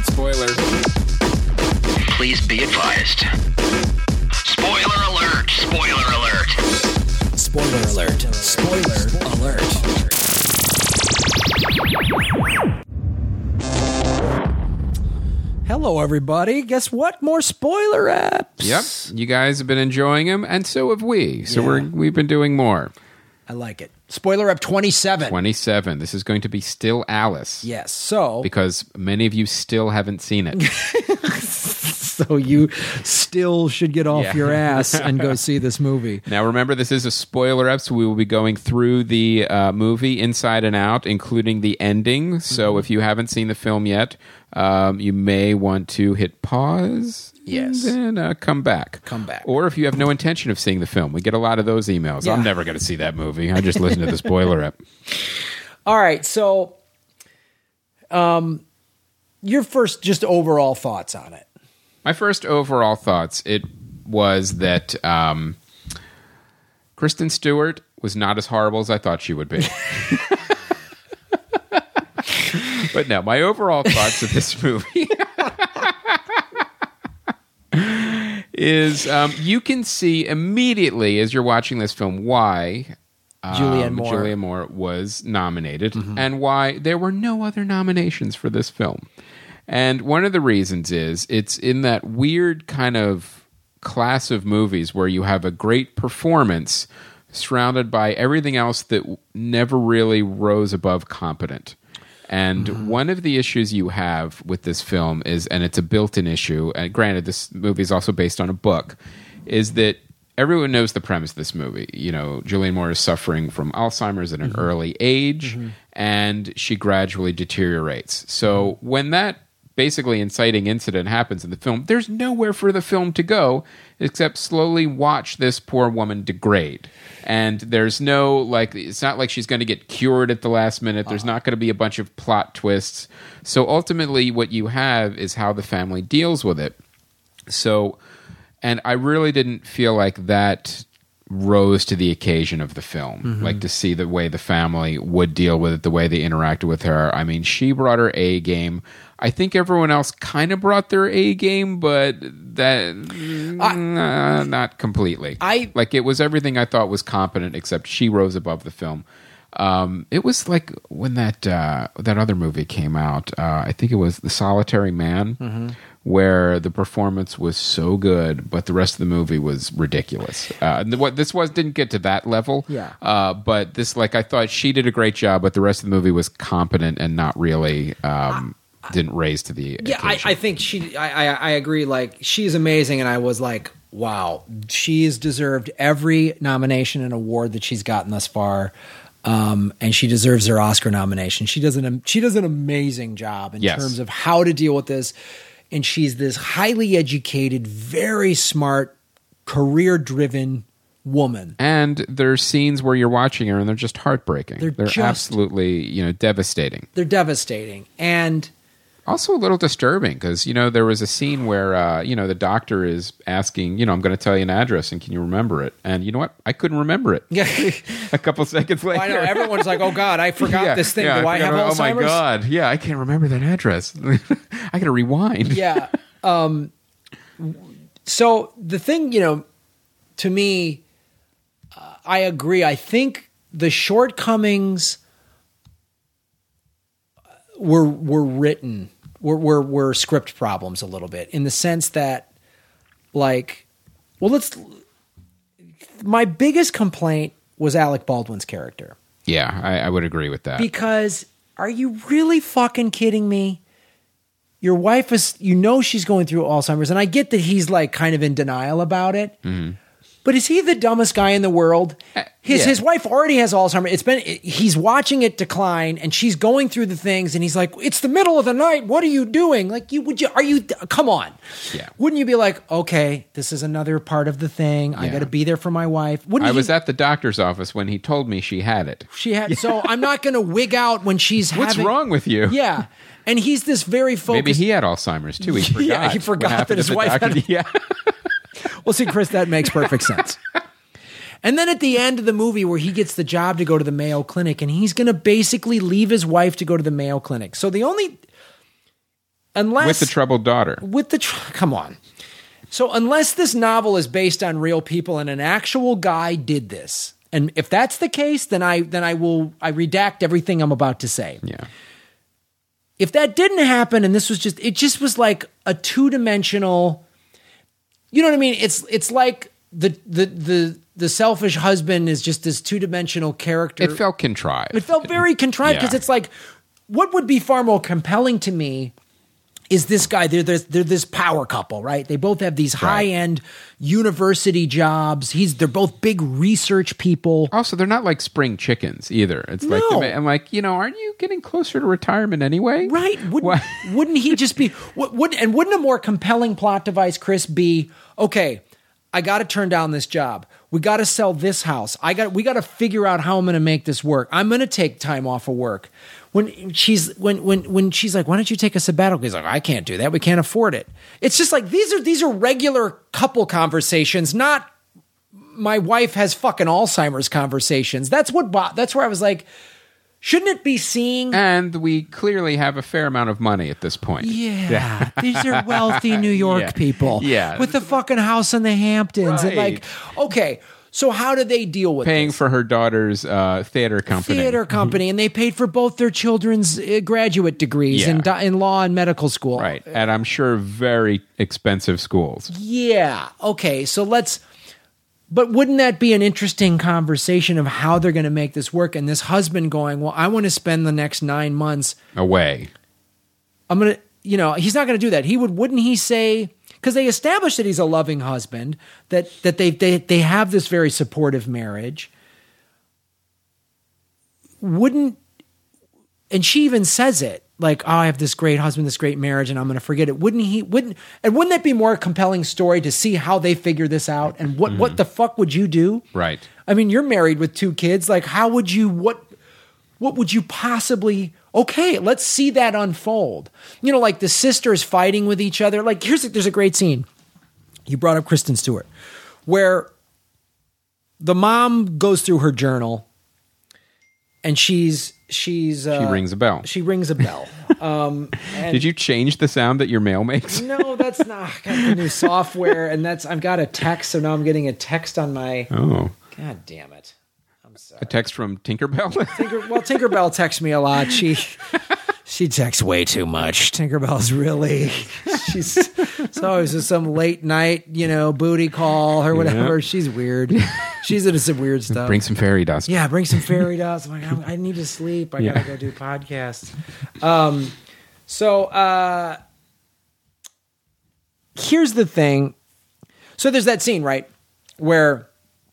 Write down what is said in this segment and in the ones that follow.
alert, spoiler. Please be advised. Spoiler alert! Spoiler alert! Spoiler alert. Spoiler alert. Hello, everybody. Guess what? More spoiler apps. Yep, you guys have been enjoying them, and so have we. So we've been doing more. I like it. Spoiler app 27. 27. This is going to be Still Alice. Yes. So, Because many of you still haven't seen it. so you still should get off your ass and go see this movie. Now, remember, this is a spoiler up, so we will be going through the movie inside and out, including the ending. So if you haven't seen the film yet, you may want to hit pause. Yes. And then come back. Come back. Or if you have no intention of seeing the film. We get a lot of those emails. Yeah. I'm never going to see that movie. I just listen to the spoiler app. All right. So, your first just overall thoughts on it. My first overall thoughts, it was that Kristen Stewart was not as horrible as I thought she would be. But no, my overall thoughts of this movie is you can see immediately as you're watching this film why Julianne Moore was nominated and why there were no other nominations for this film. And one of the reasons is it's in that weird kind of class of movies where you have a great performance surrounded by everything else that never really rose above competent. And one of the issues you have with this film is, and it's a built-in issue, and granted this movie is also based on a book, is that everyone knows the premise of this movie. You know, Julianne Moore is suffering from Alzheimer's at an early age, and she gradually deteriorates. So when that basically inciting incident happens in the film, there's nowhere for the film to go except slowly watch this poor woman degrade. And there's no, like, it's not like she's going to get cured at the last minute. There's not going to be a bunch of plot twists. So ultimately what you have is how the family deals with it. So, and I really didn't feel like that rose to the occasion of the film, like to see the way the family would deal with it, the way they interacted with her. I mean, she brought her A game. I think everyone else kind of brought their A game, but that not completely. Like, it was everything I thought was competent, except she rose above the film. It was like when that other movie came out. I think it was The Solitary Man, where the performance was so good, but the rest of the movie was ridiculous. What this was didn't get to that level. But this, like, I thought she did a great job, but the rest of the movie was competent and not really. Didn't raise to the occasion. I think I agree. Like, she's amazing, and I was like, wow, she's deserved every nomination and award that she's gotten thus far, and she deserves her Oscar nomination. She does an amazing job in terms of how to deal with this, and she's this highly educated, very smart, career-driven woman. And there's scenes where you're watching her, and they're just heartbreaking. They're just absolutely, devastating. They're devastating, and also a little disturbing because, there was a scene where, the doctor is asking, I'm going to tell you an address and can you remember it? And you know what? I couldn't remember it. Yeah. A couple seconds later. I know. Everyone's like, oh, God, I forgot this thing. Do I have Alzheimer's? Oh, my God. Yeah, I can't remember that address. I got to rewind. Yeah. So the thing, to me, I agree. I think the shortcomings were written, were script problems a little bit, in the sense that, like, my biggest complaint was Alec Baldwin's character. Yeah, I would agree with that. Because are you really fucking kidding me? Your wife is, she's going through Alzheimer's, and I get that he's like kind of in denial about it. But is he the dumbest guy in the world? His wife already has Alzheimer's. He's watching it decline, and she's going through the things, and he's like, "It's the middle of the night. What are you doing? Like, come on." Yeah. Wouldn't you be like, "Okay, this is another part of the thing. I got to be there for my wife." I was at the doctor's office when he told me she had it. So I'm not going to wig out when she's What's wrong with you? Yeah. And he's this very focused. Maybe he had Alzheimer's too. He forgot. Yeah, he forgot that his wife had it. Yeah. Well, see, Chris, that makes perfect sense. And then at the end of the movie where he gets the job to go to the Mayo Clinic, and he's going to basically leave his wife to go to the Mayo Clinic. So unless with the troubled daughter. Come on. So unless this novel is based on real people and an actual guy did this, and if that's the case, then I redact everything I'm about to say. Yeah. If that didn't happen and this was just was like a two-dimensional, you know what I mean? It's like the selfish husband is just this two-dimensional character. It felt contrived. It felt very contrived because it's like, what would be far more compelling to me is this guy. They're this power couple, right? They both have these high-end university jobs. They're both big research people. Also, they're not like spring chickens either. It's like, I'm like, aren't you getting closer to retirement anyway? Right. Wouldn't he just be, wouldn't a more compelling plot device, Chris, be, okay, I got to turn down this job. We got to sell this house. We got to figure out how I'm going to make this work. I'm going to take time off of work. When she's like, why don't you take a sabbatical? He's like, I can't do that. We can't afford it. It's just like these are regular couple conversations, not my wife has fucking Alzheimer's conversations. That's where I was like, shouldn't it be seeing? And we clearly have a fair amount of money at this point. Yeah. These are wealthy New York people. Yeah. With the fucking house in the Hamptons. Right. And like, okay, so how do they deal with paying this? for her daughter's theater company. And they paid for both their children's graduate degrees in law and medical school. Right. And I'm sure very expensive schools. Yeah. Okay, so but wouldn't that be an interesting conversation of how they're going to make this work? And this husband going, well, I want to spend the next 9 months away. I'm going to, he's not going to do that. Wouldn't he say, because they established that he's a loving husband, that they have this very supportive marriage. And she even says it, like, oh, I have this great husband, this great marriage, and I'm going to forget it. Wouldn't that be more a compelling story to see how they figure this out? And what the fuck would you do? Right. I mean, you're married with 2 kids. Like, how would you, what would you possibly, okay, let's see that unfold. Like the sisters fighting with each other. Like, there's a great scene. You brought up Kristen Stewart, where the mom goes through her journal and she rings a bell. She rings a bell. Did you change the sound that your mail makes? No, that's not. I got the new software, and I've got a text, so now I'm getting a text on my. Oh, God damn it! I'm sorry. A text from Tinkerbell. Tinkerbell texts me a lot. She texts way too much. Tinkerbell's really. It's always just some late night, booty call or whatever. Yeah. She's weird. She's into some weird stuff. Bring some fairy dust. Yeah, bring some fairy dust. I'm like, I need to sleep. I gotta go do podcasts. So here's the thing. So there's that scene, right, where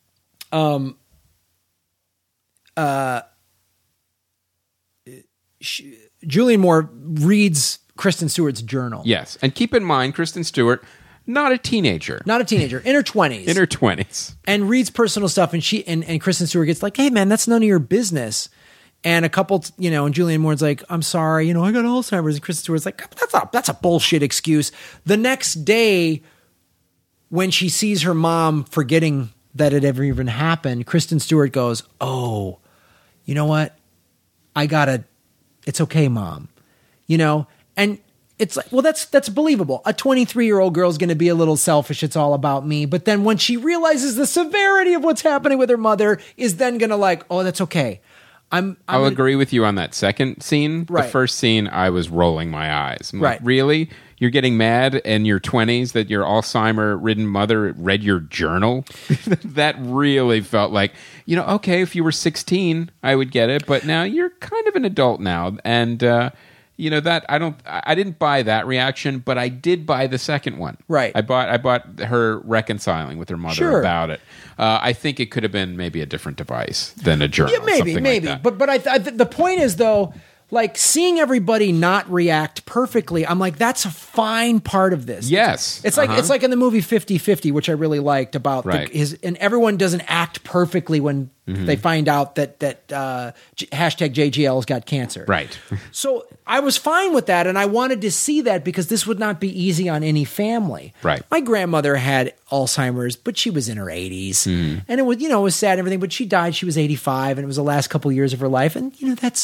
Julianne Moore reads Kristen Stewart's journal. Yes, and keep in mind, Kristen Stewart, not a teenager, in her 20s, and reads personal stuff. And and Kristen Stewart gets like, "Hey, man, that's none of your business." And a couple, and Julianne Moore's like, "I'm sorry, I got Alzheimer's." And Kristen Stewart's like, "That's a bullshit excuse." The next day, when she sees her mom forgetting that it ever even happened, Kristen Stewart goes, "Oh, you know what? It's okay, Mom." And it's like, well, that's believable. A 23-year-old girl's going to be a little selfish. It's all about me. But then when she realizes the severity of what's happening with her mother, is then going to like, oh, that's okay. I'll agree with you on that second scene. Right. The first scene, I was rolling my eyes. I'm right. Like, really? You're getting mad in your 20s that your Alzheimer-ridden mother read your journal? That really felt like, okay, if you were 16, I would get it. But now you're kind of an adult now. And, that I didn't buy that reaction, but I did buy the second one. Right. I bought her reconciling with her mother about it. I think it could have been maybe a different device than a journal. Yeah, maybe. Like that. But the point is, though, like seeing everybody not react perfectly, I'm like, that's a fine part of this. Yes. It's like in the movie 50-50, which I really liked about and everyone doesn't act perfectly when they find out that hashtag JGL's got cancer. Right. So I was fine with that, and I wanted to see that because this would not be easy on any family. Right. My grandmother had Alzheimer's, but she was in her 80s. And it was, it was sad and everything, but she died. She was 85, and it was the last couple years of her life. And,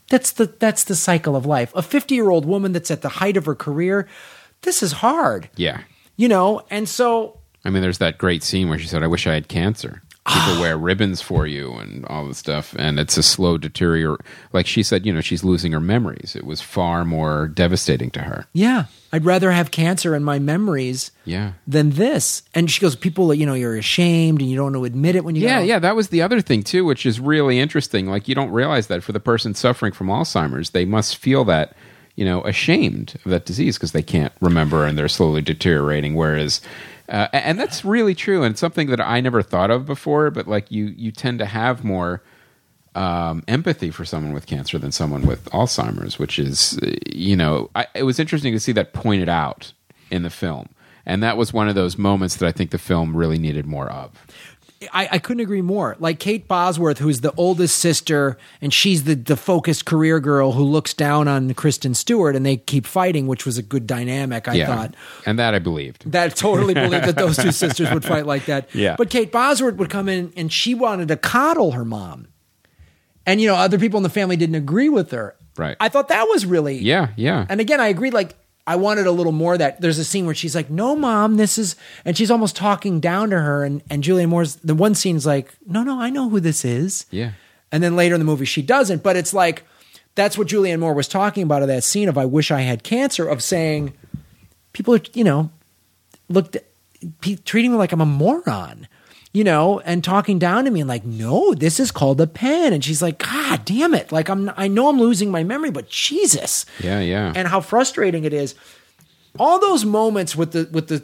That's the cycle of life. A 50-year-old woman that's at the height of her career, this is hard. Yeah. And so... I mean, there's that great scene where she said, I wish I had cancer. People wear ribbons for you and all this stuff, and it's a slow deteriorate. Like she said, she's losing her memories. It was far more devastating to her. Yeah. I'd rather have cancer in my memories than this. And she goes, people, you're ashamed and you don't want to admit it when you go. Yeah, that was the other thing, too, which is really interesting. Like, you don't realize that for the person suffering from Alzheimer's, they must feel that, ashamed of that disease because they can't remember and they're slowly deteriorating, whereas... and that's really true, and it's something that I never thought of before. But like you tend to have more empathy for someone with cancer than someone with Alzheimer's, which is it was interesting to see that pointed out in the film, and that was one of those moments that I think the film really needed more of. I couldn't agree more. Like Kate Bosworth, who's the oldest sister, and she's the focused career girl who looks down on Kristen Stewart, and they keep fighting, which was a good dynamic, I thought. And that I believed. That totally believed that those two sisters would fight like that. Yeah. But Kate Bosworth would come in, and she wanted to coddle her mom. And, other people in the family didn't agree with her. Right. I thought that was really... Yeah. And again, I agreed, I wanted a little more of that. There's a scene where she's like, no, Mom, this is... And she's almost talking down to her. And Julianne Moore's... The one scene's like, no, I know who this is. Yeah. And then later in the movie, she doesn't. But it's like, that's what Julianne Moore was talking about in that scene of I wish I had cancer, of saying, people are, treating me like I'm a moron, and talking down to me and like, no, this is called a pen. And she's like, God damn it. Like I know I'm losing my memory, but Jesus. Yeah. And how frustrating it is. All those moments with the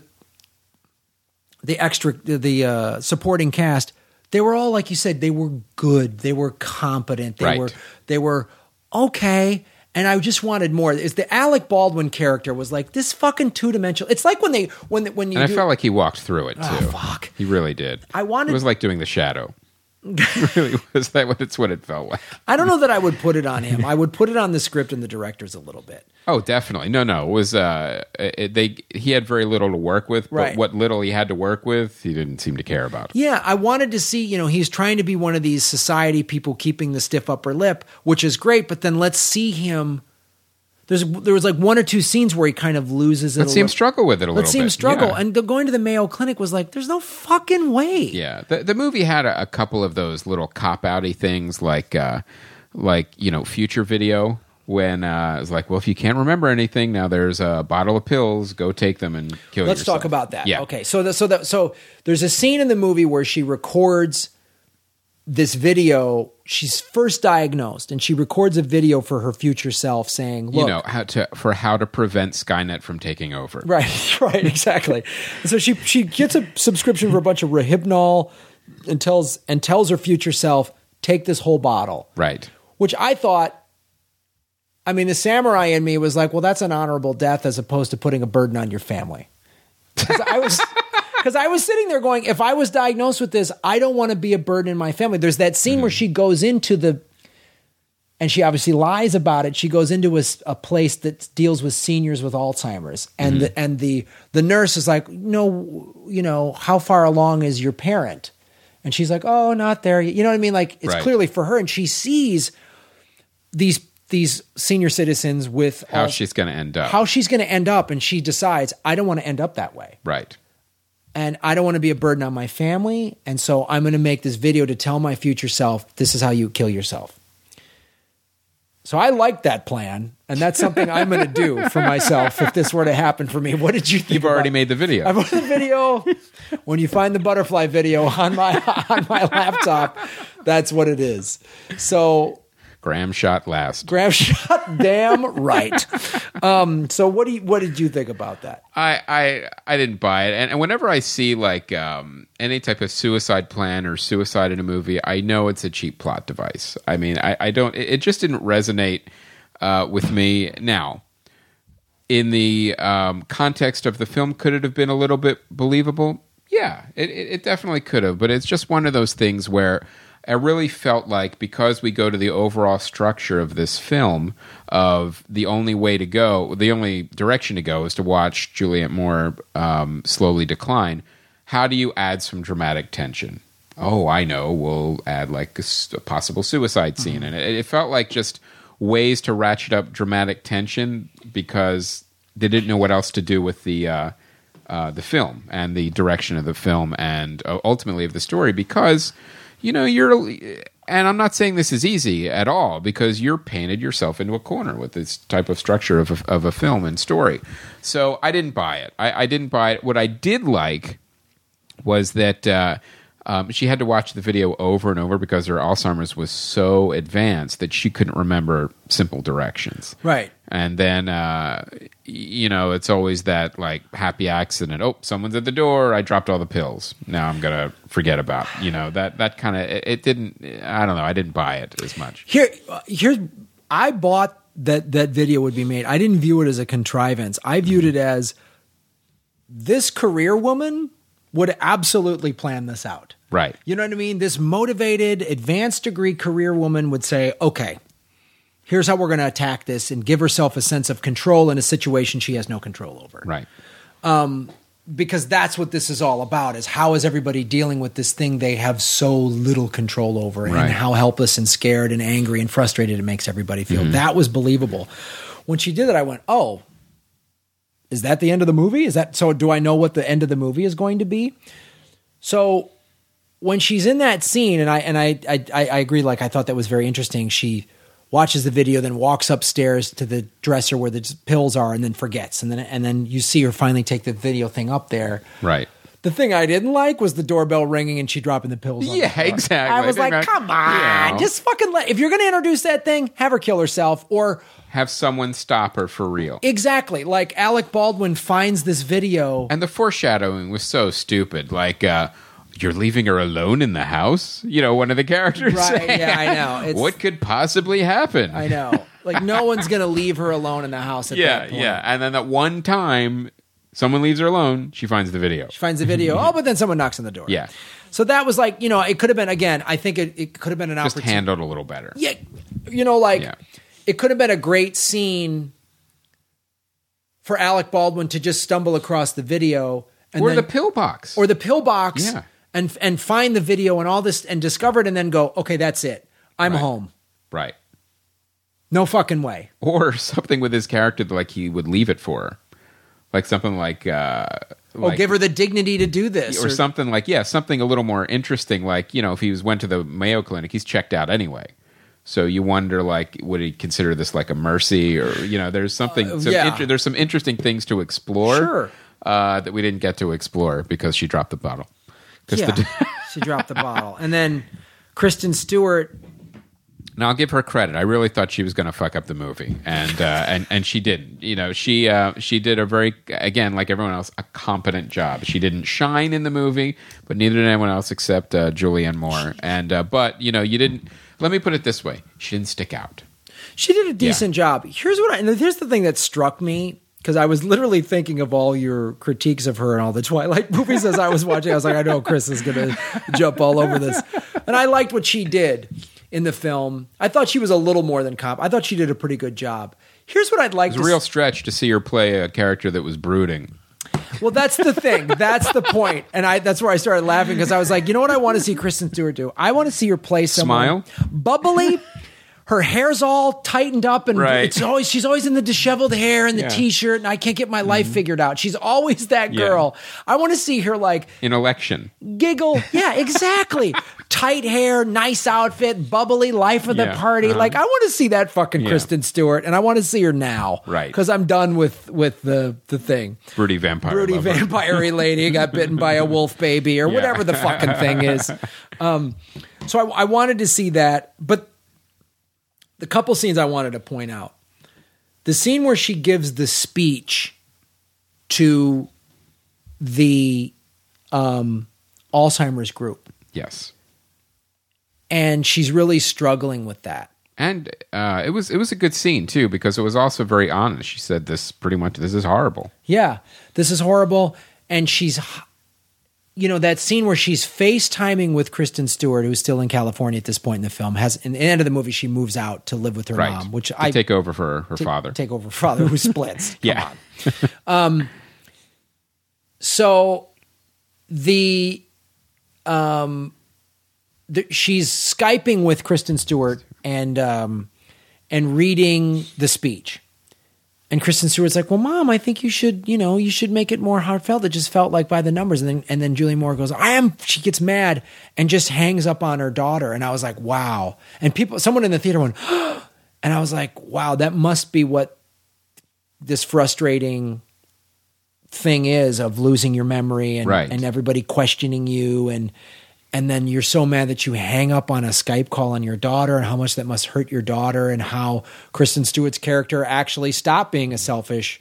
supporting cast, they were all, like you said, they were good. They were competent. They were okay. And I just wanted more. Is the Alec Baldwin character was like this fucking two-dimensional. It's like when you. And I felt like he walked through it too. Oh, fuck. He really did. It was like doing The Shadow. Really was that what it's what it felt like. I don't know that I would put it on him. I would put it on the script and the directors a little bit. Oh, definitely. No. It was he had very little to work with, but what little he had to work with, he didn't seem to care about. Yeah, I wanted to see, he's trying to be one of these society people keeping the stiff upper lip, which is great, but then let's see him. There was like one or two scenes where he kind of loses it. Let's see him struggle with it a little bit. Let's see him struggle. Yeah. And going to the Mayo Clinic was like, there's no fucking way. Yeah. The movie had a couple of those little cop-outy things like Future Video, when it was like, well, if you can't remember anything, now there's a bottle of pills, go take them and kill yourself. Let's talk about that. Yeah. Okay. So there's a scene in the movie where she records this video. She's first diagnosed, and she records a video for her future self saying, look, how to prevent Skynet from taking over. Right, exactly. And so she gets a subscription for a bunch of Rohypnol and tells her future self, take this whole bottle. Right. Which I thought, the samurai in me was like, well, that's an honorable death as opposed to putting a burden on your family. Because I was sitting there going, if I was diagnosed with this, I don't want to be a burden in my family. There's that scene where she goes into and she obviously lies about it. She goes into a place that deals with seniors with Alzheimer's. And the nurse is like, no, how far along is your parent? And she's like, oh, not there. You know what I mean? Like, it's clearly for her. And she sees these senior citizens with how she's going to end up. And she decides, I don't want to end up that way. Right. And I don't want to be a burden on my family. And so I'm going to make this video to tell my future self, this is how you kill yourself. So I like that plan. And that's something I'm going to do for myself if this were to happen for me. What did you think? You've already made the video. I've made the video. When you find the butterfly video on my laptop, that's what it is. So Graham shot last. Graham shot damn right. So what did you think about that? I didn't buy it. And whenever I see like any type of suicide plan or suicide in a movie, I know it's a cheap plot device. I don't. It just didn't resonate with me. Now, in the context of the film, could it have been a little bit believable? Yeah, it definitely could have. But it's just one of those things where I really felt like, because we go to the overall structure of this film of the only direction to go is to watch Julianne Moore slowly decline. How do you add some dramatic tension? Oh, I know. We'll add like a possible suicide scene. And it felt like just ways to ratchet up dramatic tension because they didn't know what else to do with the film and the direction of the film and ultimately of the story because, and I'm not saying this is easy at all because you're painted yourself into a corner with this type of structure of a film and story. So I didn't buy it. I didn't buy it. What I did like was that she had to watch the video over and over because her Alzheimer's was so advanced that she couldn't remember simple directions. Right. And then, it's always that like happy accident. Oh, someone's at the door. I dropped all the pills. Now I'm going to forget about, that kind of, it didn't, I don't know. I didn't buy it as much. Here's, I bought that video would be made. I didn't view it as a contrivance. I viewed it as this career woman would absolutely plan this out. Right. You know what I mean? This motivated, advanced degree career woman would say, okay, here's how we're going to attack this and give herself a sense of control in a situation she has no control over. Right. Because that's what this is all about, is how is everybody dealing with this thing they have so little control over and how helpless and scared and angry and frustrated it makes everybody feel. Mm-hmm. That was believable. When she did it, I went, oh, is that the end of the movie? So do I know what the end of the movie is going to be? So when she's in that scene, and I agree, like I thought that was very interesting. She watches the video, then walks upstairs to the dresser where the pills are, and then forgets. And then you see her finally take the video thing up there. Right. The thing I didn't like was the doorbell ringing and she dropping the pills on the floor. Exactly. I was like, come on, just fucking if you're going to introduce that thing, have her kill herself or have someone stop her for real. Exactly. Like Alec Baldwin finds this video. And the foreshadowing was so stupid. Like, you're leaving her alone in the house? One of the characters. Right, yeah, I know. What could possibly happen? I know. Like, no one's going to leave her alone in the house at that point. Yeah. And then that one time someone leaves her alone, she finds the video. But then someone knocks on the door. Yeah. So that was like, it could have been, again, I think it could have been an opportunity. Just handled a little better. Yeah. It could have been a great scene for Alec Baldwin to just stumble across the video. Or the pill box. Yeah. And find the video and all this and discover it and then go, okay, that's it. I'm home. Right. No fucking way. Or something with his character that, like, he would leave it for her. Like something like... give her the dignity to do this. Or something like, something a little more interesting. Like, if he went to the Mayo Clinic, he's checked out anyway. So you wonder, like, would he consider this like a mercy? Or, there's something... there's some interesting things to explore that we didn't get to explore because she dropped the bottle. She dropped the bottle. And then Kristen Stewart... Now, I'll give her credit. I really thought she was going to fuck up the movie, and she didn't. She did a very, again, like everyone else, a competent job. She didn't shine in the movie, but neither did anyone else except Julianne Moore. But you didn't. Let me put it this way: she didn't stick out. She did a decent job. Here's the thing that struck me. Because I was literally thinking of all your critiques of her and all the Twilight movies as I was watching. I was like, I know Chris is going to jump all over this. And I liked what she did in the film. I thought she was a little more than I thought she did a pretty good job. Here's what I'd like to... It was a real stretch to see her play a character that was brooding. Well, that's the thing. That's the point. And that's where I started laughing because I was like, you know what I want to see Kristen Stewart do? I want to see her play someone... Smile? Bubbly... Her hair's all tightened up and she's always in the disheveled hair and the t-shirt and I can't get my life figured out. She's always that girl. I want to see her like in Election. Giggle. Yeah, exactly. Tight hair, nice outfit, bubbly, life of the party. Like I want to see that fucking Kristen Stewart and I want to see her now. Right. Because I'm done with the thing. Broody vampire lady got bitten by a wolf baby or whatever the fucking thing is. So I wanted to see that, but the couple scenes I wanted to point out. The scene where she gives the speech to the Alzheimer's group. Yes. And she's really struggling with that. And it was a good scene, too, because it was also very honest. She said this is horrible. Yeah, this is horrible. And she's... that scene where she's FaceTiming with Kristen Stewart, who's still in California at this point in the film, in the end of the movie, she moves out to live with her mom, which I take over for her father. Take over her father, who splits. Come on. So she's Skyping with Kristen Stewart, and and reading the speech. And Kristen Stewart's like, well, Mom, I think you should make it more heartfelt. It just felt like by the numbers. And then Julie Moore goes, she gets mad and just hangs up on her daughter. And I was like, wow. And someone in the theater went, and I was like, wow, that must be what this frustrating thing is of losing your memory and everybody questioning you. And then you're so mad that you hang up on a Skype call on your daughter, and how much that must hurt your daughter, and how Kristen Stewart's character actually stopped being a selfish,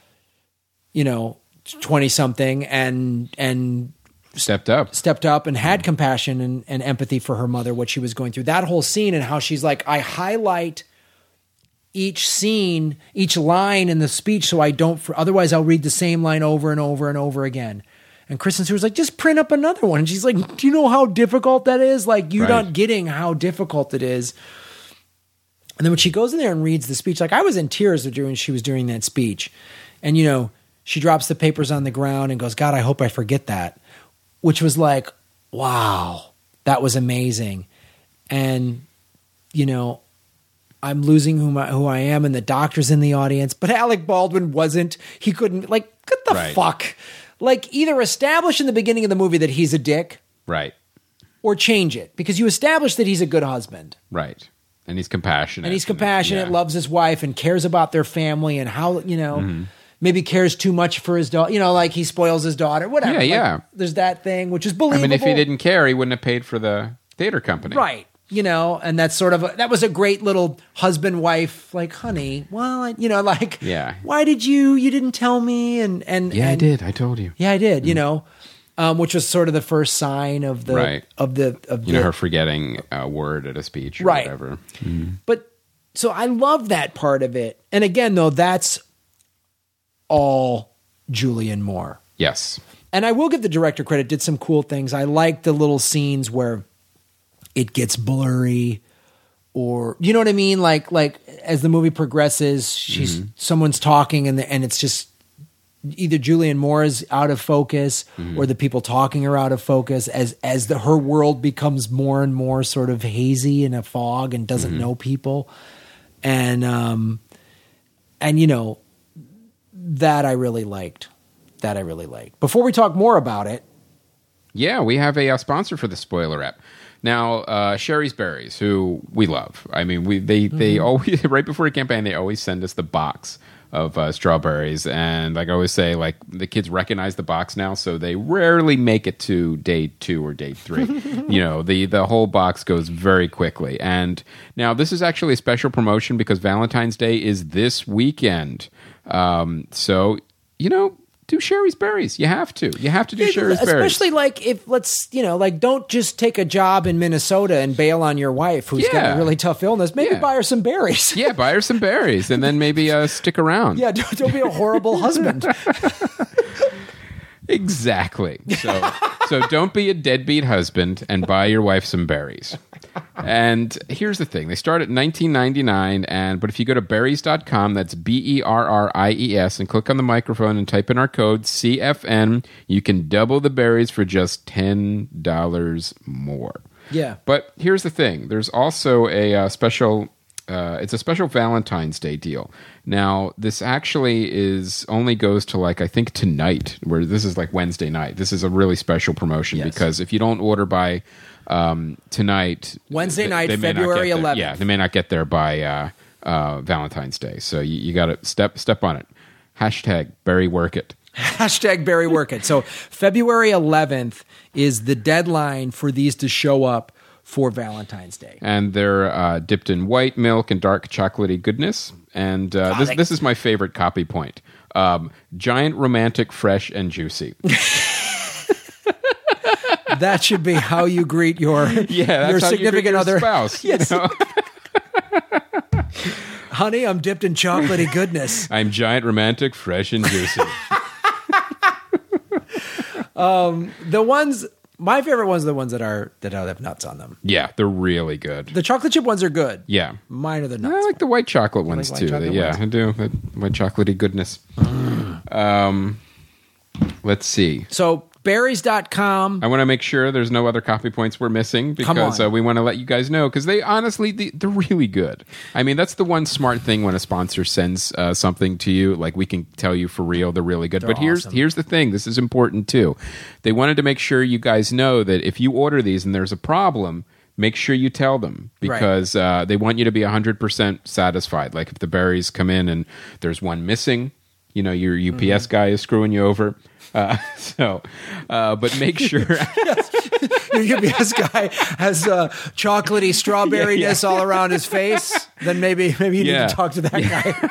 20-something and stepped up and had compassion and empathy for her mother, what she was going through. That whole scene, and how she's like, I highlight each scene, each line in the speech so I don't, otherwise I'll read the same line over and over and over again. And Kristen Stewart's like, just print up another one. And she's like, do you know how difficult that is? Like, you're not getting how difficult it is. And then when she goes in there and reads the speech, like, I was in tears when she was doing that speech. And, she drops the papers on the ground and goes, God, I hope I forget that. Which was like, wow, that was amazing. And, I'm losing who I am, and the doctor's in the audience. But Alec Baldwin wasn't. He couldn't, like, what the fuck? Like, either establish in the beginning of the movie that he's a dick. Right. Or change it. Because you establish that he's a good husband. Right. And he's compassionate. Loves his wife, and cares about their family, and how, maybe cares too much for his daughter. Like, he spoils his daughter. Whatever. Yeah. There's that thing, which is believable. I mean, if he didn't care, he wouldn't have paid for the theater company. Right. And that's sort of that was a great little husband-wife, like, honey, well, why did you didn't tell me? And I did. I told you. Yeah, I did, which was sort of the first sign of the, of her forgetting a word at a speech or whatever. Mm-hmm. But so I love that part of it. And again, though, that's all Julianne Moore. Yes. And I will give the director credit, did some cool things. I like the little scenes where it gets blurry, or you know what I mean? Like as the movie progresses, someone's talking and it's just either Julianne Moore is out of focus or the people talking are out of focus as her world becomes more and more sort of hazy in a fog and doesn't know people. And that I really liked. Before we talk more about it. Yeah, we have a sponsor for the spoiler app. Now, Sherry's Berries, who we love. I mean, they always, right before a campaign, they always send us the box of strawberries. And like I always say, like, the kids recognize the box now, so they rarely make it to day 2 or day 3. The whole box goes very quickly. And now this is actually a special promotion because Valentine's Day is this weekend. So, do Sherry's Berries. You have to. You have to do Sherry's Berries. Especially don't just take a job in Minnesota and bail on your wife who's got a really tough illness. Maybe buy her some berries. Yeah, buy her some berries and then maybe stick around. Yeah, don't be a horrible husband. Exactly. So don't be a deadbeat husband and buy your wife some berries. And here's the thing. They start at $19.99, but if you go to berries.com, that's BERRIES, and click on the microphone and type in our code CFN, you can double the berries for just $10 more. Yeah. But here's the thing. There's also a special... it's a special Valentine's Day deal. Now, this actually only goes to I think tonight, where this is like Wednesday night. This is a really special promotion because if you don't order by tonight, Wednesday night, February 11th. Yeah, they may not get there by Valentine's Day. So you got to step on it. Hashtag Berry Work It. Hashtag Berry Work It. So February 11th is the deadline for these to show up for Valentine's Day. And they're dipped in white milk and dark chocolatey goodness. And this is my favorite copy point. Giant, romantic, fresh, and juicy. That should be how you greet your significant other spouse. Yes. Honey, I'm dipped in chocolatey goodness. I'm giant, romantic, fresh, and juicy. My favorite ones are the ones that have nuts on them. Yeah, they're really good. The chocolate chip ones are good. Yeah. Mine are the nuts. I like the white chocolate ones too. I do. The white chocolatey goodness. Let's see. So berries.com. I want to make sure there's no other copy points we're missing because we want to let you guys know because they honestly, they're really good. I mean, that's the one smart thing when a sponsor sends something to you. Like we can tell you for real, they're really good. But awesome. here's the thing. This is important too. They wanted to make sure you guys know that if you order these and there's a problem, make sure you tell them because they want you to be 100% satisfied. Like if the berries come in and there's one missing, you know, your UPS guy is screwing you over. But make sure Your UPS guy has chocolatey strawberryness all around his face. Then maybe you need to talk to that guy.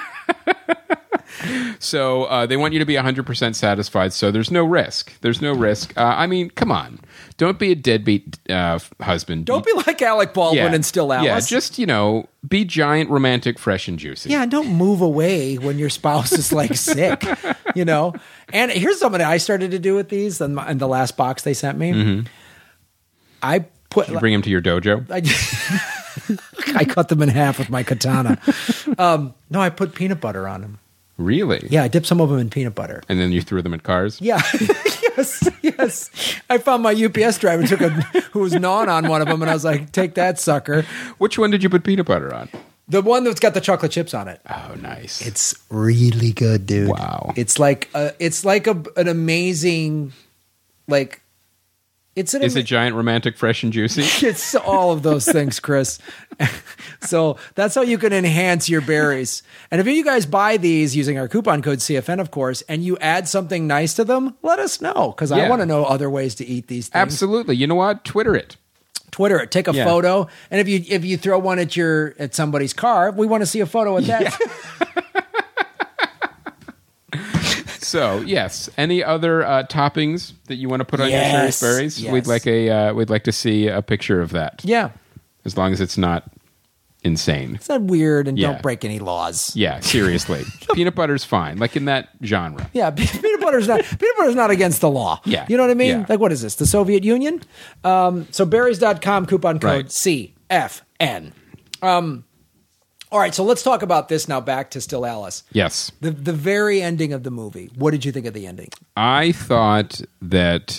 So they want you to be 100% satisfied. So there's no risk. I mean, come on. Don't be a deadbeat husband. Don't be like Alec Baldwin and Still Alice. Yeah, just, be giant, romantic, fresh, and juicy. Yeah, and don't move away when your spouse is like sick, And here's something I started to do with these in the last box they sent me. Mm-hmm. Did you bring them to your dojo? I cut them in half with my katana. No, I put peanut butter on them. Really? Yeah, I dipped some of them in peanut butter. And then you threw them at cars? Yeah. Yes. I found my UPS driver who was gnawing on one of them, and I was like, take that, sucker. Which one did you put peanut butter on? The one that's got the chocolate chips on it. Oh, nice. It's really good, dude. Wow. It's like an amazing, like, Is it giant, romantic, fresh, and juicy? It's all of those things, Chris. So that's how you can enhance your berries. And if you guys buy these using our coupon code CFN, of course, and you add something nice to them, let us know because I want to know other ways to eat these things. Absolutely. You know what? Twitter it. Take a photo, and if you throw one at somebody's car, we want to see a photo of that. Yeah. So yes, any other toppings that you want to put on your cherries berries? Yes. We'd like to see a picture of that. Yeah, as long as it's not insane. It's not weird and don't break any laws. Yeah, seriously, peanut butter's fine, like in that genre. Yeah, peanut butter's not against the law. Yeah, you know what I mean. Yeah. Like what is this? The Soviet Union? So berries.com coupon code CFN. All right, so let's talk about this now. Back to Still Alice. Yes. The very ending of the movie. What did you think of the ending? I thought that,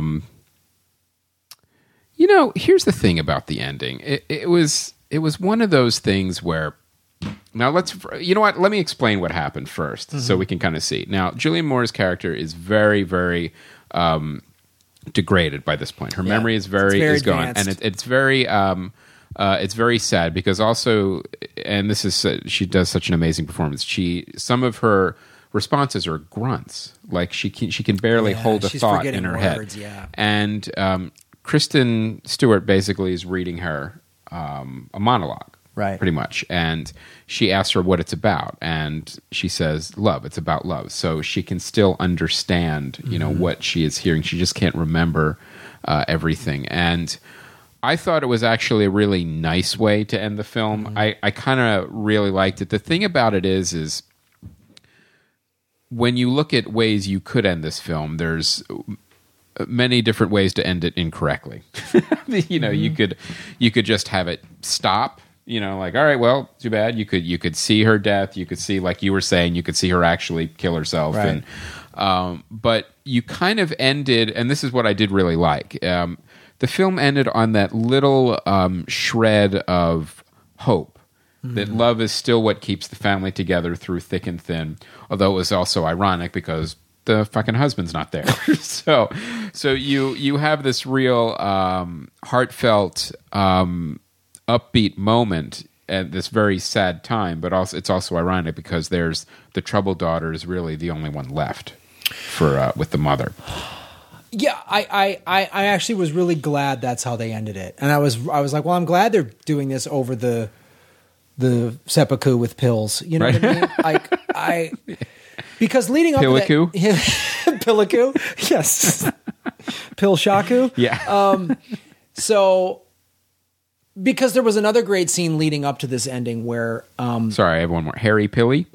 here's the thing about the ending. It was one of those things where, now let me explain what happened first so we can kind of see. Now, Julianne Moore's character is very, very degraded by this point. Her memory is is gone. And it's very... it's very sad because also, and this is she does such an amazing performance. Some of her responses are grunts, like she can barely hold a thought in her head. Yeah. And Kristen Stewart basically is reading her a monologue, right? Pretty much, and she asks her what it's about, and she says, "Love. It's about love." So she can still understand, what she is hearing. She just can't remember everything, and I thought it was actually a really nice way to end the film. I kind of really liked it. The thing about it is when you look at ways you could end this film, there's many different ways to end it incorrectly. You could just have it stop. Like, all right, well, too bad. You could see her death. You could see, like you were saying, you could see her actually kill herself. Right. And but you kind of ended, and this is what I did really like. The film ended on that little shred of hope that love is still what keeps the family together through thick and thin, although it was also ironic because the fucking husband's not there. so you have this real heartfelt upbeat moment at this very sad time, but also it's also ironic because there's the troubled daughter is really the only one left for with the mother. Yeah, I actually was really glad that's how they ended it, and I was like, well, I'm glad they're doing this over the seppuku with pills. You know what I mean? Because leading up to that, Pilliku, yes, Pill Shaku, yeah. So because there was another great scene leading up to this ending where, sorry, I have one more. Harry Pilly.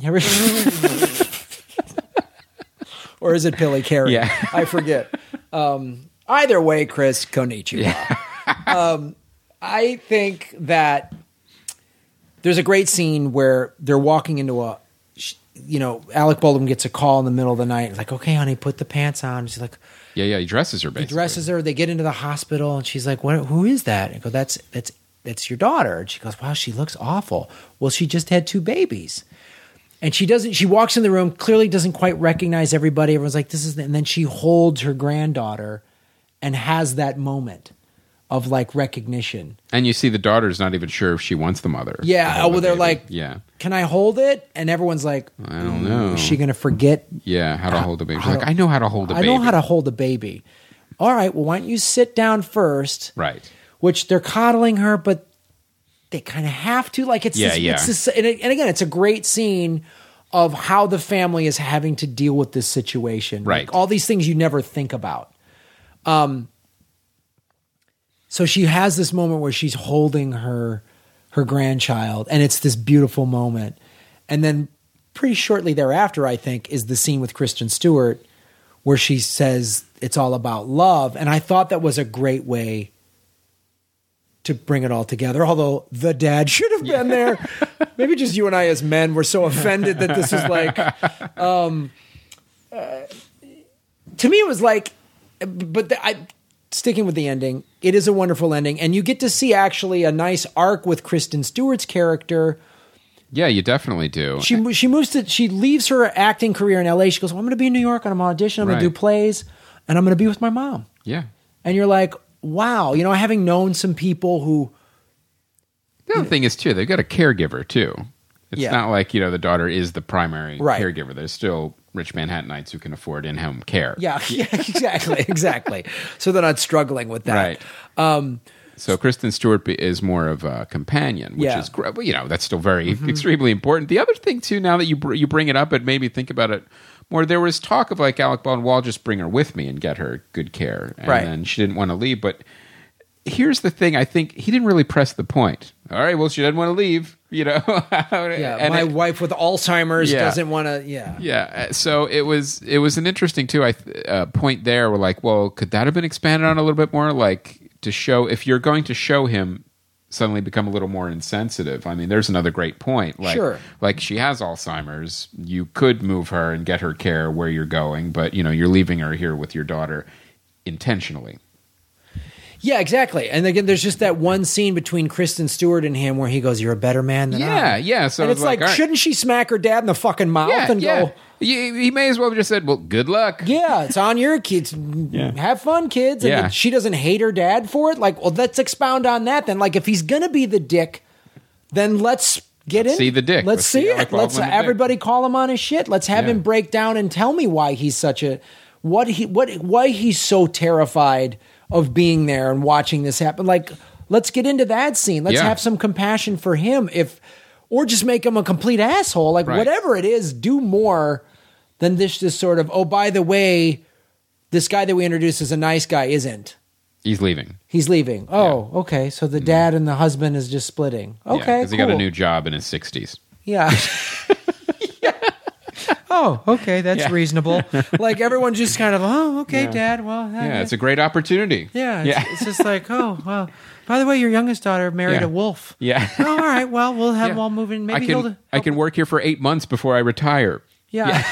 Or is it Pilly Carey? Yeah. I forget. Either way, Chris, konnichiwa. Yeah. I think that there's a great scene where they're walking into Alec Baldwin gets a call in the middle of the night. It's like, okay, honey, put the pants on. She's like, yeah, he dresses her. Basically, he dresses her. They get into the hospital, and she's like, "What? Who is that?" And I go, "That's your daughter." And she goes, "Wow, she looks awful." Well, she just had 2 babies, and she doesn't. She walks in the room, clearly doesn't quite recognize everybody. Everyone's like, "This is," and then she holds her granddaughter, and has that moment of like recognition. And you see the daughter's not even sure if she wants the mother. Yeah. Well, they're like, yeah. Can I hold it? And everyone's like, I don't know. Is she going to forget? Yeah. How to hold a baby. She's like, I know how to hold a baby. I know how to hold a baby. All right. Well, why don't you sit down first? Right. Which they're coddling her, but they kind of have to. Like, it's this, and again, it's a great scene of how the family is having to deal with this situation. Right. Like, all these things you never think about. So she has this moment where she's holding her grandchild, and it's this beautiful moment. And then pretty shortly thereafter, I think, is the scene with Kristen Stewart where she says it's all about love. And I thought that was a great way to bring it all together, although the dad should have been there. Maybe just you and I as men were so offended that this is like... to me, it was like... But sticking with the ending, it is a wonderful ending, and you get to see actually a nice arc with Kristen Stewart's character. Yeah, you definitely do. She leaves her acting career in LA. She goes, well, I'm going to be in New York and I'm on audition. I'm going to do plays, and I'm going to be with my mom. Yeah, and you're like, wow, having known some people who. The other thing is too, they've got a caregiver too. It's not like the daughter is the primary caregiver. There's still rich Manhattanites who can afford in-home care. Yeah, exactly. So they're not struggling with that. Right. So Kristen Stewart is more of a companion, which is great. That's still very extremely important. The other thing too, now that you bring it up, it made me think about it more. There was talk of like Alec Baldwin, well, I'll just bring her with me and get her good care, and then she didn't want to leave. But here's the thing: I think he didn't really press the point. All right, well, she didn't want to leave. My wife with Alzheimer's doesn't want to. Yeah. So it was an interesting too. Point there. We're like, well, could that have been expanded on a little bit more? Like to show if you're going to show him suddenly become a little more insensitive. I mean, there's another great point. Like, like she has Alzheimer's. You could move her and get her care where you're going, but you're leaving her here with your daughter intentionally. Yeah, exactly. And again, there's just that one scene between Kristen Stewart and him where he goes, "You're a better man than I." Yeah. So and it's like, shouldn't she smack her dad in the fucking mouth and go? He may as well have just said, "Well, good luck." Yeah, it's on your kids. Have fun, kids. And she doesn't hate her dad for it. Like, well, let's expound on that then. Like, if he's gonna be the dick, then let's get in. See the dick. Let's see it. Let's everybody call him on his shit. Let's have him break down and tell me why he's such a why he's so terrified of being there and watching this happen. Like, let's get into that scene. Let's have some compassion for him, or just make him a complete asshole. Like, whatever it is, do more than this sort of, oh, by the way, this guy that we introduced as a nice guy isn't. He's leaving. Oh, okay. So the dad and the husband is just splitting. Okay, because he got a new job in his 60s. Yeah. Oh, okay, that's reasonable. Like, everyone's just kind of, oh, okay, Dad. Well, it's a great opportunity. It's just like, oh, well. By the way, your youngest daughter married a wolf. Yeah. Oh, all right. Well, we'll have all move in. Maybe I can work here for 8 months before I retire. Yeah.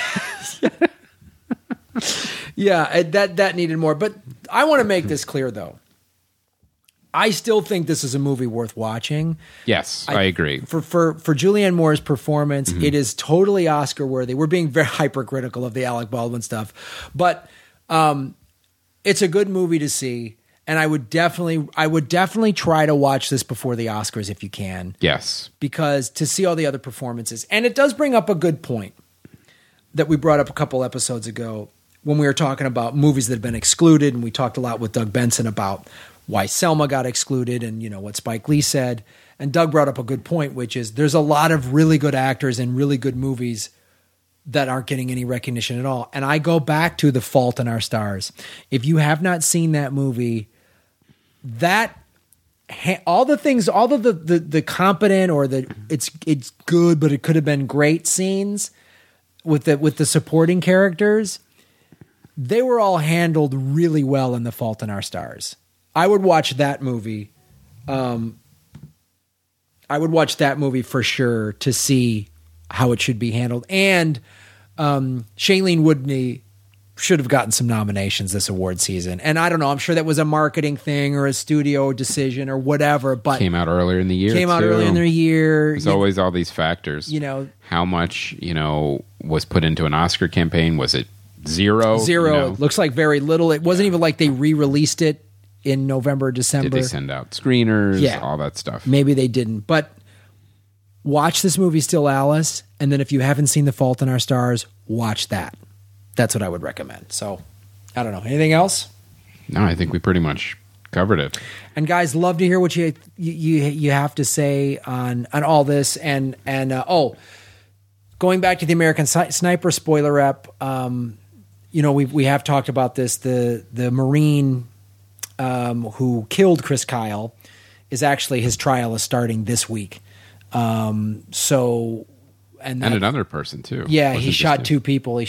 That needed more. But I want to make this clear, though. I still think this is a movie worth watching. Yes, I agree. For Julianne Moore's performance, it is totally Oscar worthy. We're being very hypercritical of the Alec Baldwin stuff, but it's a good movie to see. And I would definitely try to watch this before the Oscars if you can. Yes, because to see all the other performances, and it does bring up a good point that we brought up a couple episodes ago when we were talking about movies that have been excluded, and we talked a lot with Doug Benson about why Selma got excluded and, what Spike Lee said. And Doug brought up a good point, which is there's a lot of really good actors in really good movies that aren't getting any recognition at all. And I go back to The Fault in Our Stars. If you have not seen that movie, all the things, all of the competent or it's good, but it could have been great scenes with the supporting characters, they were all handled really well in The Fault in Our Stars. I would watch that movie. I would watch that movie for sure to see how it should be handled. And Shailene Woodley should have gotten some nominations this award season. And I don't know, I'm sure that was a marketing thing or a studio decision or whatever, but came out earlier in the year. There's always all these factors. How much, was put into an Oscar campaign? Was it zero? It looks like very little. It wasn't even like they re-released it in November, December. Did they send out screeners? Yeah. All that stuff. Maybe they didn't. But watch this movie, Still Alice, and then if you haven't seen The Fault in Our Stars, watch that. That's what I would recommend. So, I don't know. Anything else? No, I think we pretty much covered it. And guys, love to hear what you have to say on all this. And going back to the American Sniper spoiler rep, we have talked about this. The Marine who killed Chris Kyle is actually, his trial is starting this week. And another person too. Yeah, he shot two people.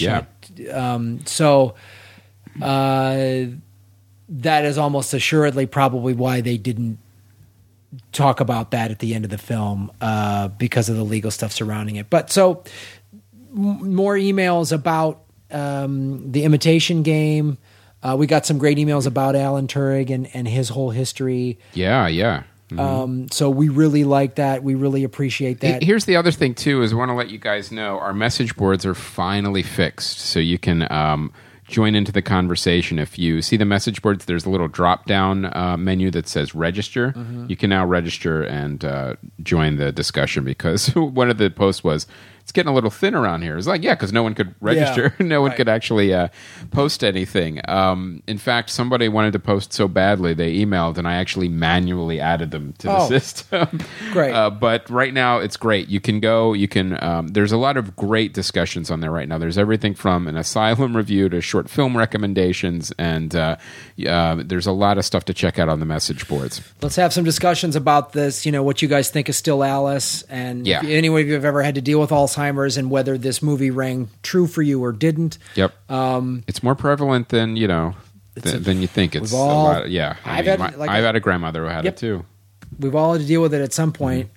That is almost assuredly probably why they didn't talk about that at the end of the film, because of the legal stuff surrounding it. But so more emails about the Imitation Game. We got some great emails about Alan Turing and his whole history. Yeah. Mm-hmm. So we really like that. We really appreciate that. Here's the other thing too, is I want to let you guys know our message boards are finally fixed, so you can join into the conversation. If you see the message boards, there's a little drop down menu that says register. Mm-hmm. You can now register and join the discussion, because one of the posts was, it's getting a little thin around here. It's like, yeah, because no one could register. Yeah, no one could actually post anything. In fact, somebody wanted to post so badly, they emailed, and I actually manually added them to the system. Great. But right now, it's great. You can go. There's a lot of great discussions on there right now. There's everything from an asylum review to short film recommendations, and there's a lot of stuff to check out on the message boards. Let's have some discussions about this, what you guys think is Still Alice, and if any of you have ever had to deal with Alzheimer's, and whether this movie rang true for you or didn't. Yep. It's more prevalent than than you think. It's a lot. I've had a grandmother who had it too. We've all had to deal with it at some point.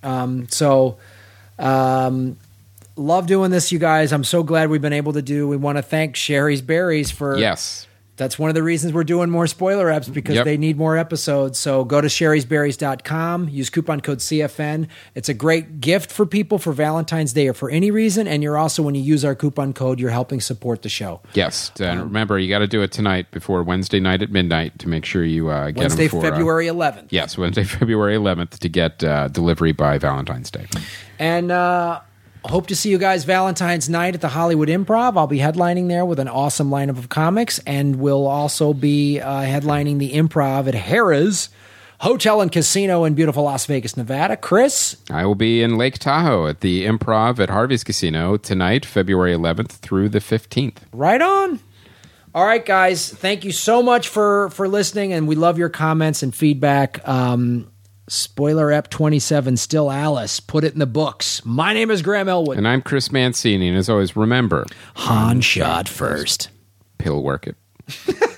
Love doing this, you guys. I'm so glad we've been able to do. We want to thank Sherry's Berries for That's one of the reasons we're doing more spoiler apps, because they need more episodes. So go to sherrysberries.com, use coupon code CFN. It's a great gift for people for Valentine's Day or for any reason. And you're also, when you use our coupon code, you're helping support the show. Yes. And remember, you got to do it tonight before Wednesday night at midnight to make sure you get Wednesday, them for February 11th. Yes, Wednesday, February 11th to get delivery by Valentine's Day. And hope to see you guys Valentine's night at the Hollywood Improv. I'll be headlining there with an awesome lineup of comics, and we'll also be headlining the Improv at Harrah's Hotel and Casino in beautiful Las Vegas, Nevada. Chris? I will be in Lake Tahoe at the Improv at Harvey's Casino tonight, February 11th through the 15th. Right on. All right, guys. Thank you so much for listening, and we love your comments and feedback. Spoiler Ep 27, Still Alice. Put it in the books. My name is Graham Elwood. And I'm Chris Mancini. And as always, remember, Han shot first. Pill work it.